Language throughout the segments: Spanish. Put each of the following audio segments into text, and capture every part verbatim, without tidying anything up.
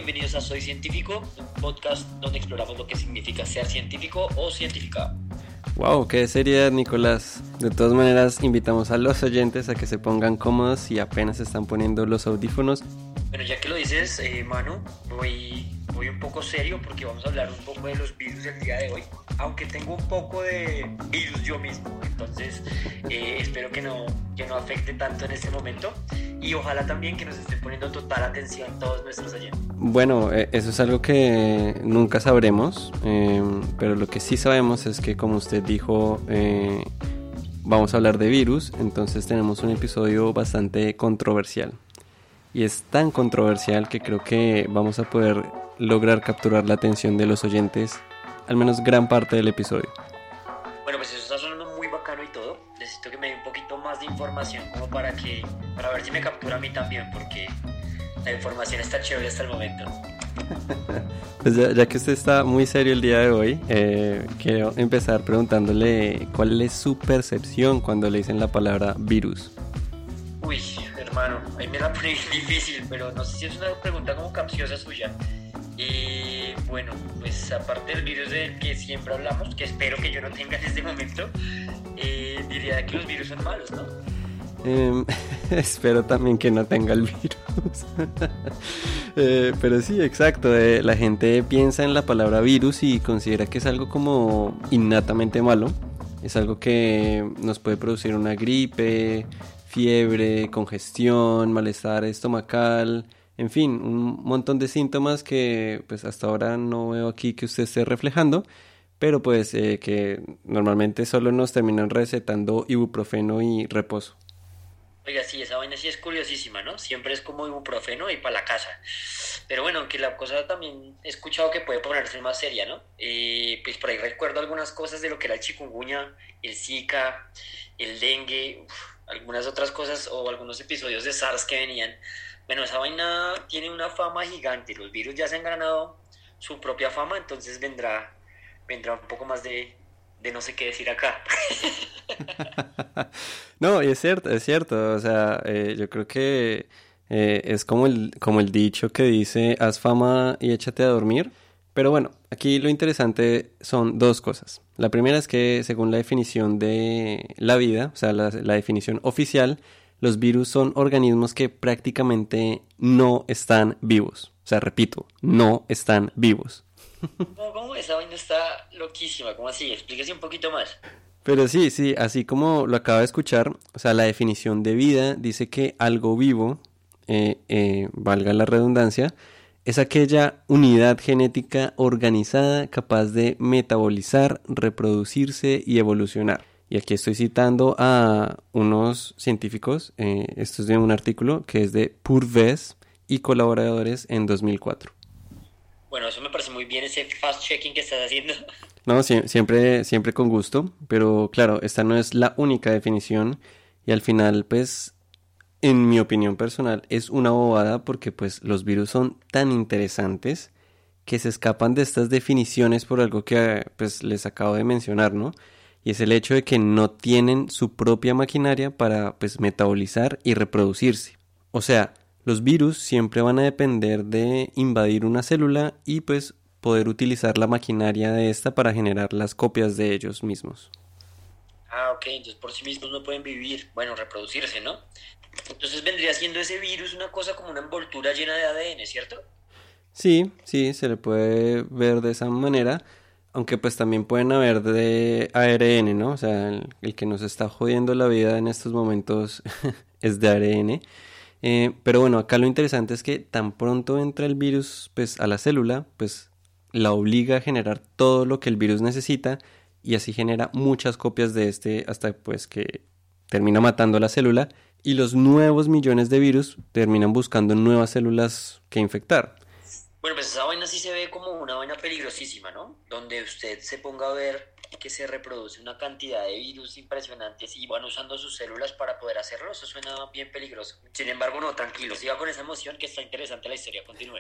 bienvenidos a Soy Científico, un podcast donde exploramos lo que significa ser científico o científica. Wow, qué seriedad, Nicolás. De todas maneras, invitamos a los oyentes a que se pongan cómodos y apenas se están poniendo los audífonos. Bueno, ya que lo dices, eh, Manu, voy, voy un poco serio porque vamos a hablar un poco de los virus del día de hoy. Aunque tengo un poco de virus yo mismo, entonces eh, espero que no, que no afecte tanto en este momento. Y ojalá también que nos estén poniendo total atención todos nuestros oyentes. Bueno, eh, eso es algo que nunca sabremos, eh, pero lo que sí sabemos es que, como usted dijo, eh, vamos a hablar de virus, entonces tenemos un episodio bastante controversial. Y es tan controversial que creo que vamos a poder lograr capturar la atención de los oyentes, al menos gran parte del episodio. Bueno, pues eso está sonando muy bacano y todo. Necesito que me dé un poquito más de información como para que para ver si me captura a mí también, porque la información está chévere hasta el momento. Pues ya, ya que usted está muy serio el día de hoy, eh, quiero empezar preguntándole cuál es su percepción cuando le dicen la palabra virus. Uy, hermano, ahí me la pone difícil, pero no sé si es una pregunta como capciosa suya. Y bueno, pues aparte del virus del que siempre hablamos, que espero que yo no tenga en este momento, eh, diría que los virus son malos, ¿no? Eh, espero también que no tenga el virus. eh, pero sí, exacto. Eh, la gente piensa en la palabra virus y considera que es algo como innatamente malo. Es algo que nos puede producir una gripe, fiebre, congestión, malestar estomacal, en fin, un montón de síntomas que pues hasta ahora no veo aquí que usted esté reflejando, pero pues eh, que normalmente solo nos terminan recetando ibuprofeno y reposo. Oiga, sí, esa vaina sí es curiosísima, ¿no? Siempre es como ibuprofeno y para la casa. Pero bueno, aunque la cosa también he escuchado que puede ponerse más seria, ¿no? Eh, pues por ahí recuerdo algunas cosas de lo que era el chikungunya, el Zika, el dengue, uf, algunas otras cosas o algunos episodios de SARS que venían. Bueno, esa vaina tiene una fama gigante, los virus ya se han ganado su propia fama, entonces vendrá, vendrá un poco más de, de no sé qué decir acá. No, y es cierto, es cierto, o sea, eh, yo creo que eh, es como el, como el dicho que dice, haz fama y échate a dormir, pero bueno, aquí lo interesante son dos cosas. La primera es que según la definición de la vida, o sea, la, la definición oficial, los virus son organismos que prácticamente no están vivos. O sea, repito, no están vivos. ¿Cómo, cómo? Esa vaina está loquísima, ¿cómo así? Explíquese un poquito más. Pero sí, sí, así como lo acaba de escuchar, o sea, la definición de vida dice que algo vivo, eh, eh, valga la redundancia, es aquella unidad genética organizada capaz de metabolizar, reproducirse y evolucionar. Y aquí estoy citando a unos científicos, eh, esto es de un artículo que es de PubMed y colaboradores en dos mil cuatro. Bueno, eso me parece muy bien ese fast-checking que estás haciendo. No, sie- siempre, siempre con gusto, pero claro, esta no es la única definición y al final, pues, en mi opinión personal, es una bobada porque pues los virus son tan interesantes que se escapan de estas definiciones por algo que pues les acabo de mencionar, ¿no? Y es el hecho de que no tienen su propia maquinaria para pues metabolizar y reproducirse. O sea, los virus siempre van a depender de invadir una célula y pues poder utilizar la maquinaria de esta para generar las copias de ellos mismos. Ah, ok, entonces por sí mismos no pueden vivir, bueno, reproducirse, ¿no? Entonces vendría siendo ese virus una cosa como una envoltura llena de A D N, ¿cierto? Sí, sí, se le puede ver de esa manera, aunque pues también pueden haber de A R N, ¿no? O sea, el, el que nos está jodiendo la vida en estos momentos es de A R N. Eh, pero bueno, acá lo interesante es que tan pronto entra el virus pues a la célula, pues la obliga a generar todo lo que el virus necesita y así genera muchas copias de este hasta pues que termina matando a la célula y los nuevos millones de virus terminan buscando nuevas células que infectar. Bueno, pues esa vaina sí se ve como una vaina peligrosísima, ¿no? Donde usted se ponga a ver que se reproduce una cantidad de virus impresionantes y van usando sus células para poder hacerlo, eso suena bien peligroso. Sin embargo, no, tranquilo, siga con esa emoción que está interesante la historia, continúe.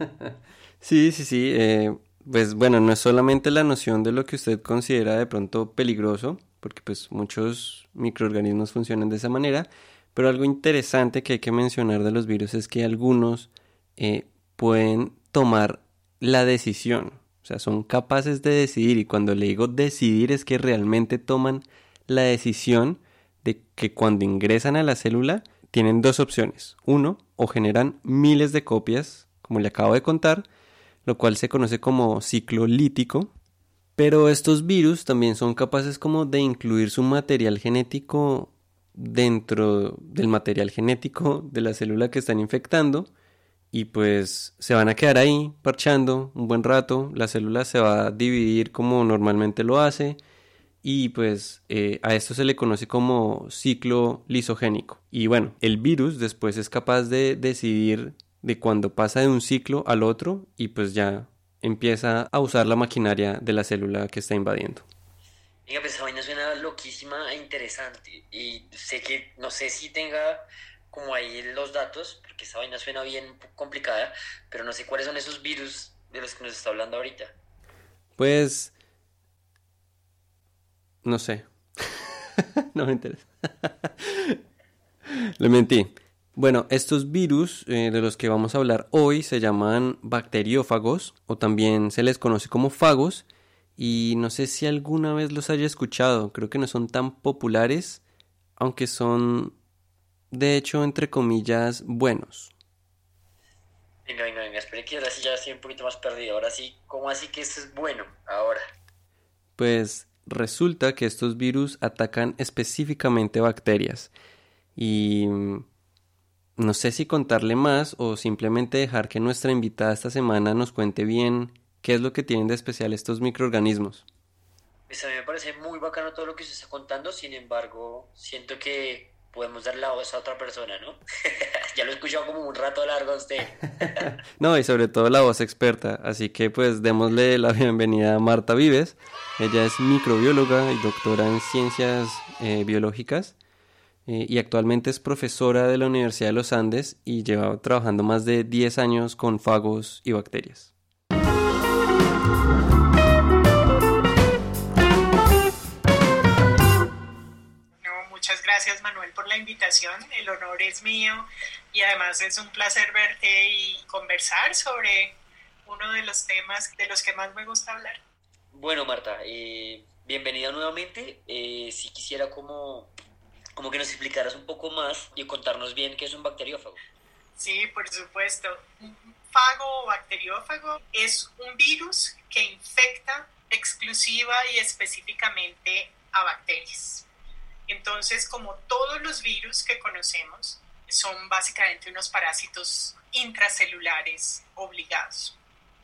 Sí, sí, sí. Eh, pues bueno, no es solamente la noción de lo que usted considera de pronto peligroso, porque pues muchos microorganismos funcionan de esa manera, pero algo interesante que hay que mencionar de los virus es que algunos eh, pueden tomar la decisión. O sea, son capaces de decidir, y cuando le digo decidir es que realmente toman la decisión de que cuando ingresan a la célula tienen dos opciones. Uno, o generan miles de copias, como le acabo de contar, lo cual se conoce como ciclo lítico. Pero estos virus también son capaces como de incluir su material genético dentro del material genético de la célula que están infectando, y pues se van a quedar ahí parchando un buen rato. La célula se va a dividir como normalmente lo hace, y pues eh, a esto se le conoce como ciclo lisogénico. Y bueno, el virus después es capaz de decidir de cuando pasa de un ciclo al otro, y pues ya empieza a usar la maquinaria de la célula que está invadiendo. Diga, pues esa vaina suena loquísima e interesante. Y sé que, no sé si tenga como ahí los datos, porque esa vaina suena bien complicada, pero no sé cuáles son esos virus de los que nos está hablando ahorita. Pues no sé. No me interesa. Le mentí. Bueno, estos virus eh, de los que vamos a hablar hoy se llaman bacteriófagos, o también se les conoce como fagos, y no sé si alguna vez los haya escuchado. Creo que no son tan populares, aunque son, de hecho, entre comillas, buenos. Venga, venga, venga, espere que ahora sí ya estoy un poquito más perdido. Ahora sí, ¿cómo así que eso es bueno? Ahora. Pues resulta que estos virus atacan específicamente bacterias, y mm, no sé si contarle más o simplemente dejar que nuestra invitada esta semana nos cuente bien qué es lo que tienen de especial estos microorganismos. Pues a mí me parece muy bacano todo lo que se está contando, sin embargo, siento que podemos dar la voz a otra persona, ¿no? Ya lo he escuchado como un rato largo a usted. No, y sobre todo la voz experta, así que pues démosle la bienvenida a Marta Vives. Ella es microbióloga y doctora en ciencias eh, biológicas, eh, y actualmente es profesora de la Universidad de los Andes y lleva trabajando más de diez años con fagos y bacterias. No, muchas gracias, Manuel, por la invitación. El honor es mío y además es un placer verte y conversar sobre uno de los temas de los que más me gusta hablar. Bueno, Marta, eh, bienvenida nuevamente. Eh, si quisiera como, como que nos explicaras un poco más y contarnos bien qué es un bacteriófago. Sí, por supuesto. Un fago o bacteriófago es un virus que infecta exclusiva y específicamente a bacterias. Entonces, como todos los virus que conocemos, son básicamente unos parásitos intracelulares obligados.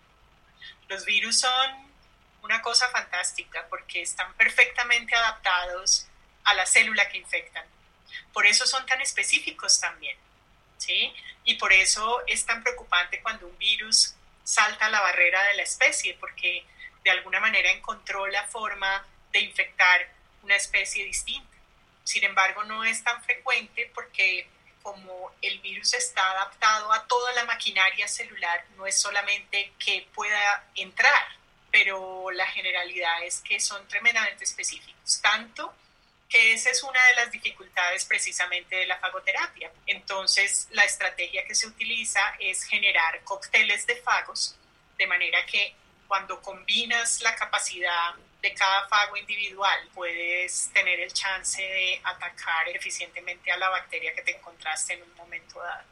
Los virus son una cosa fantástica porque están perfectamente adaptados a la célula que infectan. Por eso son tan específicos también, ¿sí? Y por eso es tan preocupante cuando un virus salta la barrera de la especie, porque de alguna manera encontró la forma de infectar una especie distinta. Sin embargo, no es tan frecuente porque como el virus está adaptado a toda la maquinaria celular, no es solamente que pueda entrar, pero la generalidad es que son tremendamente específicos, tanto que esa es una de las dificultades precisamente de la fagoterapia. Entonces, la estrategia que se utiliza es generar cócteles de fagos, de manera que cuando combinas la capacidad de cada fago individual, puedes tener el chance de atacar eficientemente a la bacteria que te encontraste en un momento dado.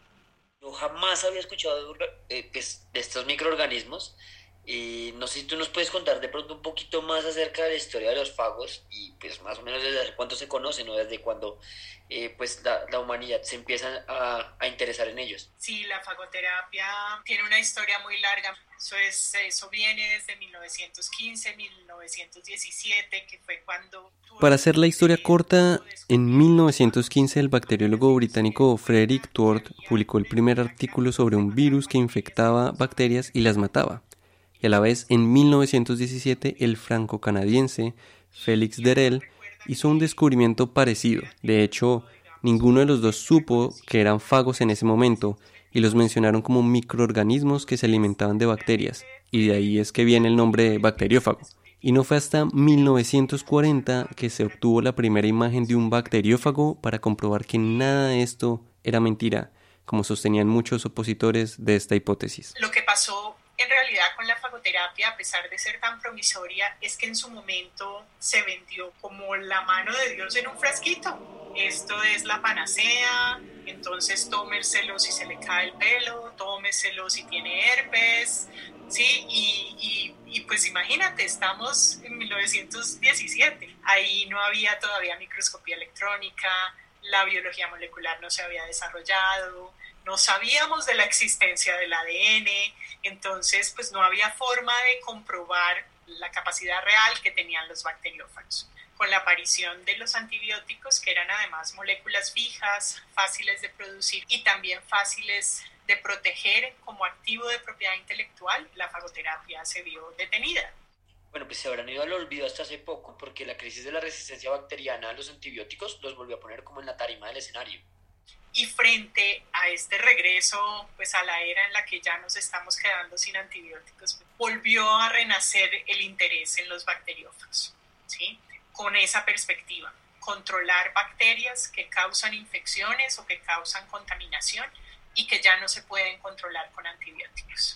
Yo jamás había escuchado eh, pues, de estos microorganismos. Eh, no sé si tú nos puedes contar de pronto un poquito más acerca de la historia de los fagos y pues más o menos desde cuándo se conocen o desde cuándo eh, pues la, la humanidad se empieza a, a interesar en ellos. Sí, la fagoterapia tiene una historia muy larga. Eso, es, eso viene desde mil novecientos quince, mil novecientos diecisiete, que fue cuando... Para hacer la historia corta, en mil novecientos quince el bacteriólogo británico Frederick Twort publicó el primer artículo sobre un virus que infectaba bacterias y las mataba. Y a la vez, en mil novecientos diecisiete, el franco-canadiense Félix Derel hizo un descubrimiento parecido. De hecho, ninguno de los dos supo que eran fagos en ese momento, y los mencionaron como microorganismos que se alimentaban de bacterias, y de ahí es que viene el nombre de bacteriófago. Y no fue hasta mil novecientos cuarenta que se obtuvo la primera imagen de un bacteriófago para comprobar que nada de esto era mentira, como sostenían muchos opositores de esta hipótesis. Lo que pasó en realidad con la fagoterapia, a pesar de ser tan promisoria, es que en su momento se vendió como la mano de Dios en un frasquito. Esto es la panacea, entonces tómeselo si se le cae el pelo, tómeselo si tiene herpes, ¿sí? Y, y, y pues imagínate, estamos en mil novecientos diecisiete, ahí no había todavía microscopía electrónica, la biología molecular no se había desarrollado, no sabíamos de la existencia del A D N, entonces pues no había forma de comprobar la capacidad real que tenían los bacteriófagos. Con la aparición de los antibióticos, que eran además moléculas fijas, fáciles de producir y también fáciles de proteger como activo de propiedad intelectual, la fagoterapia se vio detenida. Bueno, pues se habrán ido al olvido hasta hace poco, porque la crisis de la resistencia bacteriana a los antibióticos los volvió a poner como en la tarima del escenario. Y frente a este regreso pues, a la era en la que ya nos estamos quedando sin antibióticos, volvió a renacer el interés en los bacteriófagos, ¿sí? Con esa perspectiva, controlar bacterias que causan infecciones o que causan contaminación y que ya no se pueden controlar con antibióticos.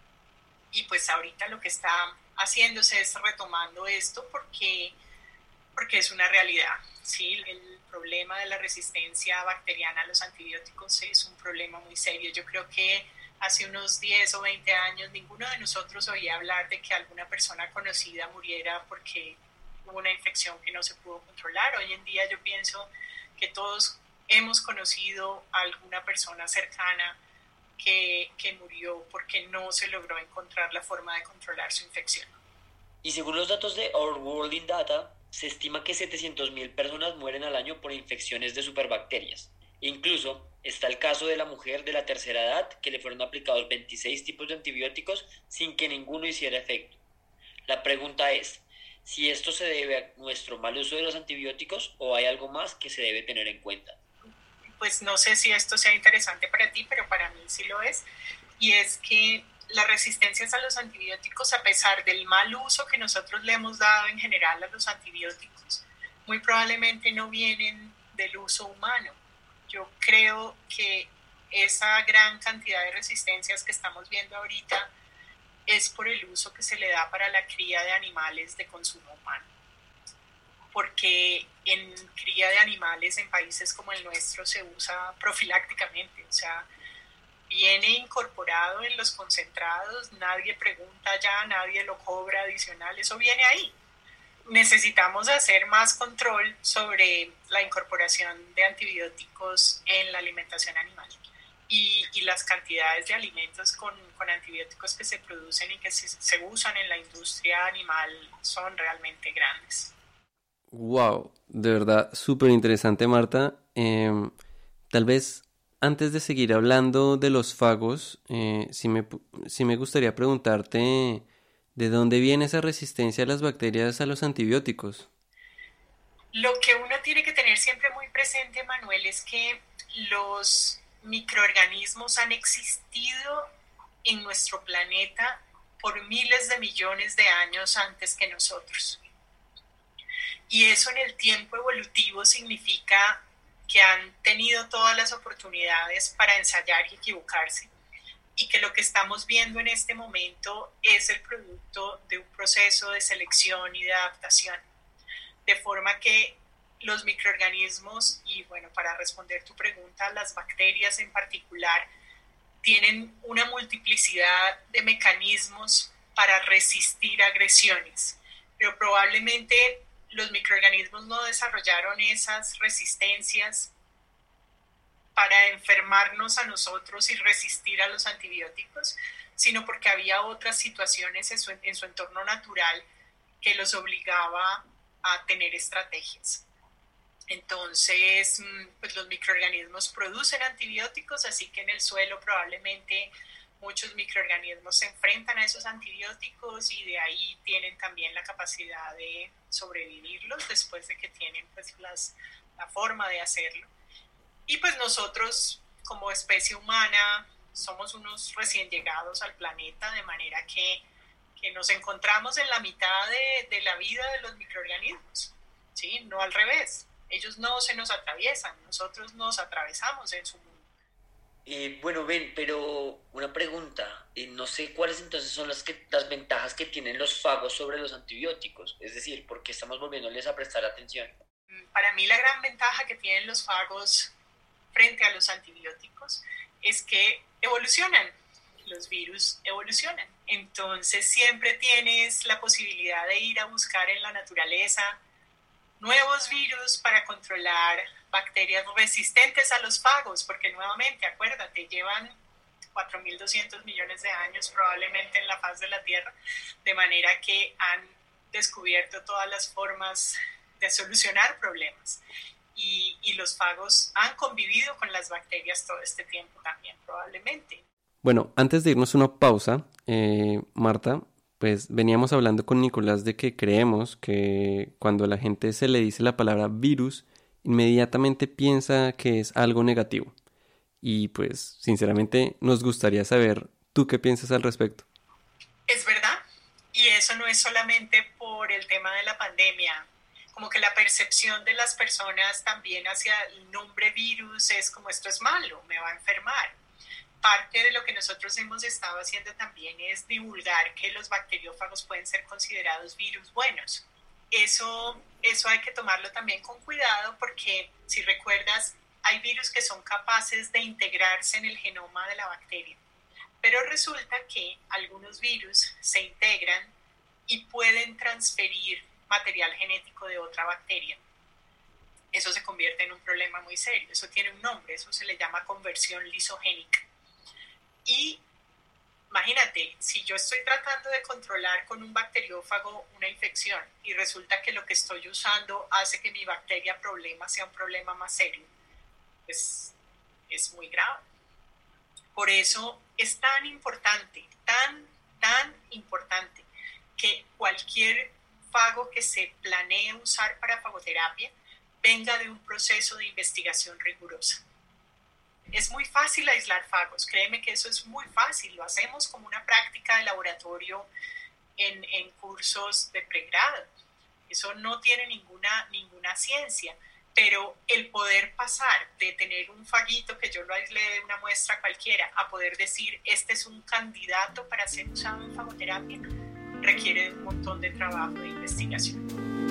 Y pues ahorita lo que está haciéndose es retomando esto porque, porque es una realidad, ¿sí? El problema de la resistencia bacteriana a los antibióticos es un problema muy serio. Yo creo que hace unos diez o veinte años ninguno de nosotros oía hablar de que alguna persona conocida muriera porque hubo una infección que no se pudo controlar. Hoy en día yo pienso que todos hemos conocido a alguna persona cercana que, que murió porque no se logró encontrar la forma de controlar su infección. Y según los datos de Our World in Data, se estima que setecientas mil personas mueren al año por infecciones de superbacterias. Incluso está el caso de la mujer de la tercera edad que le fueron aplicados veintiséis tipos de antibióticos sin que ninguno hiciera efecto. La pregunta es, si esto se debe a nuestro mal uso de los antibióticos o hay algo más que se debe tener en cuenta. Pues no sé si esto sea interesante para ti, pero para mí sí lo es. Y es que las resistencias a los antibióticos, a pesar del mal uso que nosotros le hemos dado en general a los antibióticos, muy probablemente no vienen del uso humano. Yo creo que esa gran cantidad de resistencias que estamos viendo ahorita es por el uso que se le da para la cría de animales de consumo humano. Porque en cría de animales en países como el nuestro se usa profilácticamente, o sea, viene incorporado en los concentrados, nadie pregunta ya, nadie lo cobra adicional, eso viene ahí. Necesitamos hacer más control sobre la incorporación de antibióticos en la alimentación animal y, y las cantidades de alimentos con, con antibióticos que se producen y que se, se usan en la industria animal son realmente grandes. Wow, de verdad, súper interesante, Marta. Eh, tal vez antes de seguir hablando de los fagos, eh, sí me, sí me gustaría preguntarte de dónde viene esa resistencia a las bacterias a los antibióticos. Lo que uno tiene que tener siempre muy presente, Manuel, es que los microorganismos han existido en nuestro planeta por miles de millones de años antes que nosotros. Y eso en el tiempo evolutivo significa que han tenido todas las oportunidades para ensayar y equivocarse, y que lo que estamos viendo en este momento es el producto de un proceso de selección y de adaptación. De forma que los microorganismos, y bueno, para responder tu pregunta, las bacterias en particular, tienen una multiplicidad de mecanismos para resistir agresiones, pero probablemente los microorganismos no desarrollaron esas resistencias para enfermarnos a nosotros y resistir a los antibióticos, sino porque había otras situaciones en su, en su entorno natural que los obligaba a tener estrategias. Entonces, pues los microorganismos producen antibióticos, así que en el suelo probablemente muchos microorganismos se enfrentan a esos antibióticos y de ahí tienen también la capacidad de sobrevivirlos después de que tienen pues las, la forma de hacerlo. Y pues nosotros como especie humana somos unos recién llegados al planeta, de manera que, que nos encontramos en la mitad de, de la vida de los microorganismos, ¿sí? No al revés. Ellos no se nos atraviesan, nosotros nos atravesamos en su mundo. Eh, bueno, ven, pero una pregunta, eh, no sé cuáles entonces son las, que, las ventajas que tienen los fagos sobre los antibióticos, es decir, ¿por qué estamos volviéndoles a prestar atención? Para mí la gran ventaja que tienen los fagos frente a los antibióticos es que evolucionan, los virus evolucionan. Entonces siempre tienes la posibilidad de ir a buscar en la naturaleza nuevos virus para controlar bacterias resistentes a los fagos, porque nuevamente, acuérdate, llevan cuatro mil doscientos millones de años probablemente en la faz de la Tierra, de manera que han descubierto todas las formas de solucionar problemas. Y, y los fagos han convivido con las bacterias todo este tiempo también, probablemente. Bueno, antes de irnos a una pausa, eh, Marta, pues veníamos hablando con Nicolás de que creemos que cuando a la gente se le dice la palabra virus, inmediatamente piensa que es algo negativo. Y pues, sinceramente, nos gustaría saber tú qué piensas al respecto. Es verdad, y eso no es solamente por el tema de la pandemia. Como que la percepción de las personas también hacia el nombre virus es como esto es malo, me va a enfermar. Parte de lo que nosotros hemos estado haciendo también es divulgar que los bacteriófagos pueden ser considerados virus buenos. Eso, eso hay que tomarlo también con cuidado porque, si recuerdas, hay virus que son capaces de integrarse en el genoma de la bacteria. Pero resulta que algunos virus se integran y pueden transferir material genético de otra bacteria. Eso se convierte en un problema muy serio. Eso tiene un nombre, eso se le llama conversión lisogénica. Y imagínate, si yo estoy tratando de controlar con un bacteriófago una infección y resulta que lo que estoy usando hace que mi bacteria problema sea un problema más serio, pues es muy grave. Por eso es tan importante, tan, tan importante que cualquier fago que se planee usar para fagoterapia venga de un proceso de investigación rigurosa. Es muy fácil aislar fagos, créeme que eso es muy fácil, lo hacemos como una práctica de laboratorio en, en cursos de pregrado. Eso no tiene ninguna, ninguna ciencia, pero el poder pasar de tener un faguito que yo lo aislé de una muestra cualquiera a poder decir este es un candidato para ser usado en fagoterapia requiere un montón de trabajo de investigación.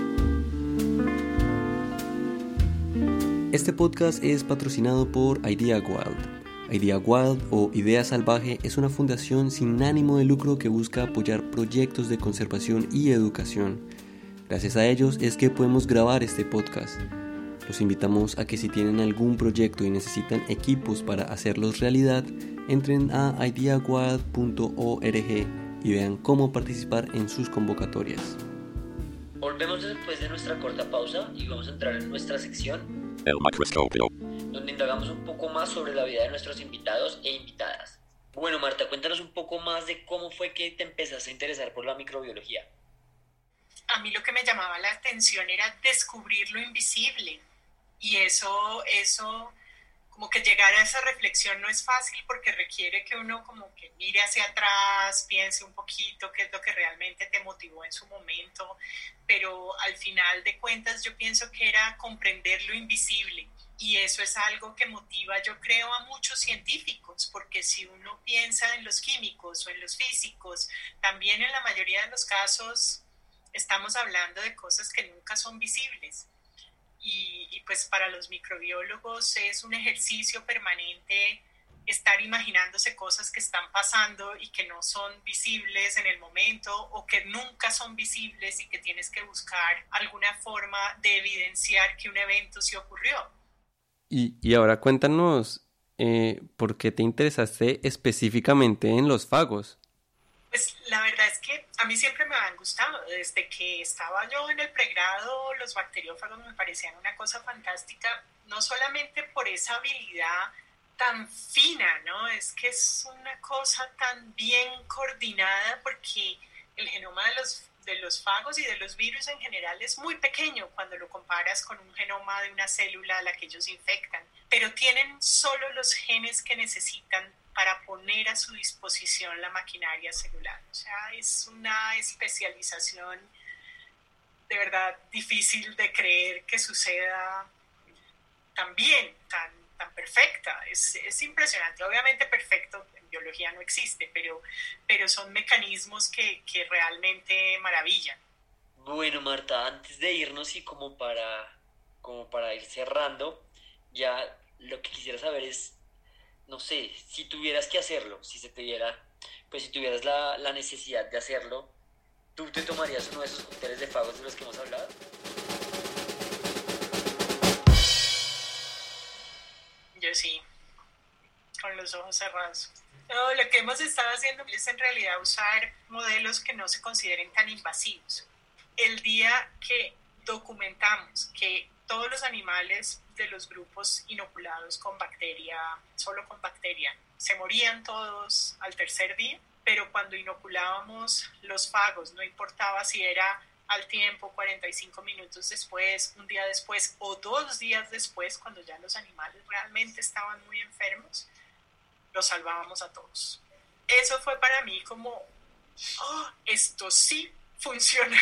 Este podcast es patrocinado por Idea Wild. Idea Wild o Idea Salvaje es una fundación sin ánimo de lucro que busca apoyar proyectos de conservación y educación. Gracias a ellos es que podemos grabar este podcast. Los invitamos a que si tienen algún proyecto y necesitan equipos para hacerlos realidad, entren a idea wild punto org y vean cómo participar en sus convocatorias. Volvemos después de nuestra corta pausa y vamos a entrar en nuestra sección El microscopio, donde indagamos un poco más sobre la vida de nuestros invitados e invitadas. Bueno, Marta, cuéntanos un poco más de cómo fue que te empezaste a interesar por la microbiología. A mí lo que me llamaba la atención era descubrir lo invisible y eso, eso, como que llegar a esa reflexión no es fácil porque requiere que uno como que mire hacia atrás, piense un poquito qué es lo que realmente te motivó en su momento, pero al final de cuentas yo pienso que era comprender lo invisible y eso es algo que motiva, yo creo, a muchos científicos, porque si uno piensa en los químicos o en los físicos, también en la mayoría de los casos estamos hablando de cosas que nunca son visibles. Y, y pues para los microbiólogos es un ejercicio permanente estar imaginándose cosas que están pasando y que no son visibles en el momento o que nunca son visibles y que tienes que buscar alguna forma de evidenciar que un evento sí ocurrió. Y, y ahora cuéntanos, eh, ¿por qué te interesaste específicamente en los fagos? Pues la verdad es que a mí siempre me han gustado. Desde que estaba yo en el pregrado, los bacteriófagos me parecían una cosa fantástica, no solamente por esa habilidad tan fina, ¿no? Es que es una cosa tan bien coordinada porque el genoma de los, de los fagos y de los virus en general es muy pequeño cuando lo comparas con un genoma de una célula a la que ellos infectan, pero tienen solo los genes que necesitan para poner a su disposición la maquinaria celular. O sea, es una especialización de verdad difícil de creer que suceda tan bien, tan, tan perfecta. Es, es impresionante. Obviamente perfecto en biología no existe, pero, pero son mecanismos que, que realmente maravillan. Bueno, Marta, antes de irnos y como para, como para ir cerrando, ya lo que quisiera saber es, no sé, si tuvieras que hacerlo, si se te diera, pues si tuvieras la, la necesidad de hacerlo, ¿tú te tomarías uno de esos cócteles de fagos de los que hemos hablado? Yo sí, con los ojos cerrados. No, lo que hemos estado haciendo es en realidad usar modelos que no se consideren tan invasivos. El día que documentamos que todos los animales de los grupos inoculados con bacteria, solo con bacteria, se morían todos al tercer día, pero cuando inoculábamos los fagos, no importaba si era al tiempo, cuarenta y cinco minutos después, un día después o dos días después, cuando ya los animales realmente estaban muy enfermos, los salvábamos a todos. Eso fue para mí como, oh, esto sí funciona.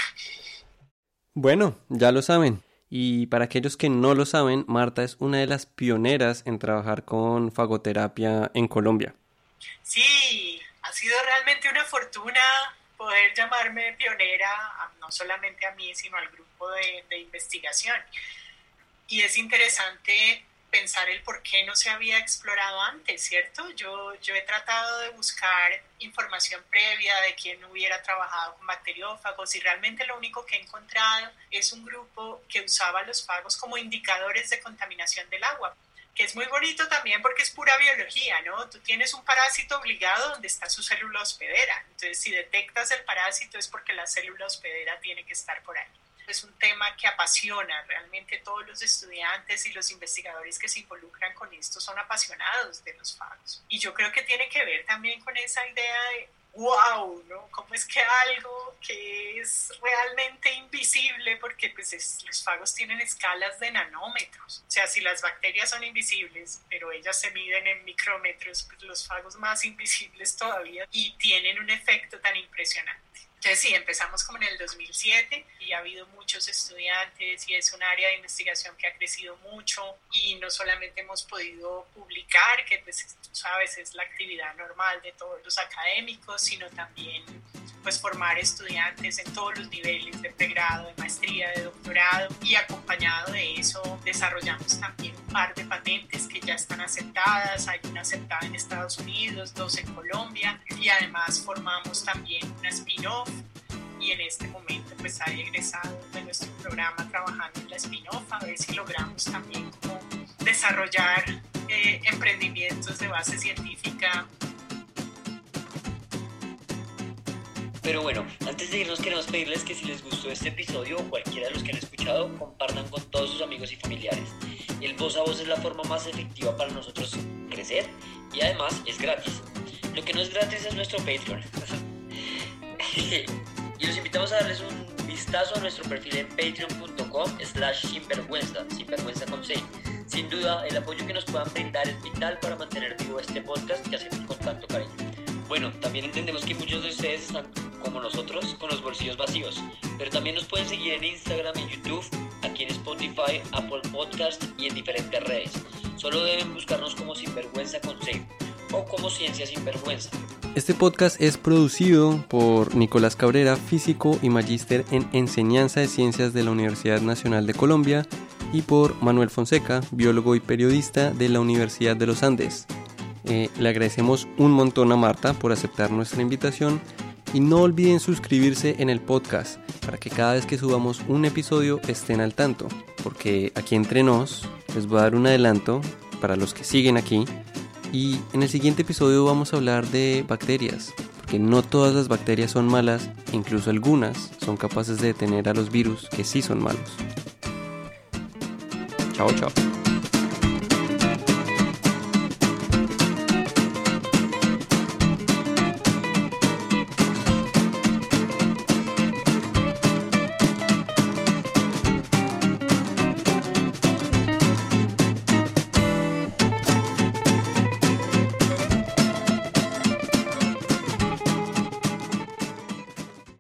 Bueno, ya lo saben. Y para aquellos que no lo saben, Marta es una de las pioneras en trabajar con fagoterapia en Colombia. Sí, ha sido realmente una fortuna poder llamarme pionera, no solamente a mí, sino al grupo de, de investigación. Y es interesante pensar el por qué no se había explorado antes, ¿cierto? Yo, yo he tratado de buscar información previa de quién hubiera trabajado con bacteriófagos y realmente lo único que he encontrado es un grupo que usaba los fagos como indicadores de contaminación del agua, que es muy bonito también porque es pura biología, ¿no? Tú tienes un parásito obligado donde está su célula hospedera, entonces si detectas el parásito es porque la célula hospedera tiene que estar por ahí. Es un tema que apasiona, realmente todos los estudiantes y los investigadores que se involucran con esto son apasionados de los fagos. Y yo creo que tiene que ver también con esa idea de wow, ¿no? ¿Cómo es que algo que es realmente invisible, porque pues es, los fagos tienen escalas de nanómetros? O sea, si las bacterias son invisibles, pero ellas se miden en micrómetros, pues los fagos más invisibles todavía y tienen un efecto tan impresionante. Entonces sí, empezamos como en el dos mil siete y ha habido muchos estudiantes y es un área de investigación que ha crecido mucho y no solamente hemos podido publicar, que pues tú sabes es la actividad normal de todos los académicos, sino también pues formar estudiantes en todos los niveles de pregrado, de maestría, de doctorado, y acompañado de eso desarrollamos también un par de patentes que ya están aceptadas. Hay una aceptada en Estados Unidos, dos en Colombia, y además formamos también una spin-off y en este momento pues hay egresados de nuestro programa trabajando en la spin-off a ver si logramos también como desarrollar eh, emprendimientos de base científica. Pero bueno, antes de irnos queremos pedirles que si les gustó este episodio o cualquiera de los que han escuchado, compartan con todos sus amigos y familiares. El voz a voz es la forma más efectiva para nosotros crecer y además es gratis. Lo que no es gratis es nuestro Patreon. Y los invitamos a darles un vistazo a nuestro perfil en patreon.com slash sinvergüenza, sinvergüenza con C. Sin duda, el apoyo que nos puedan brindar es vital para mantener vivo este podcast que hacemos con tanto cariño. Bueno, también entendemos que muchos de ustedes están, como nosotros, con los bolsillos vacíos, pero también nos pueden seguir en Instagram y YouTube, aquí en Spotify, Apple Podcast y en diferentes redes. Solo deben buscarnos como Sinvergüenza con C o como Ciencia Sin Vergüenza. Este podcast es producido por Nicolás Cabrera, físico y magíster en Enseñanza de Ciencias de la Universidad Nacional de Colombia, y por Manuel Fonseca, biólogo y periodista de la Universidad de los Andes. Eh, le agradecemos un montón a Marta por aceptar nuestra invitación y no olviden suscribirse en el podcast para que cada vez que subamos un episodio estén al tanto, porque aquí entre nos les voy a dar un adelanto para los que siguen aquí, y en el siguiente episodio vamos a hablar de bacterias, porque no todas las bacterias son malas, incluso algunas son capaces de detener a los virus que sí son malos. Chao, chao.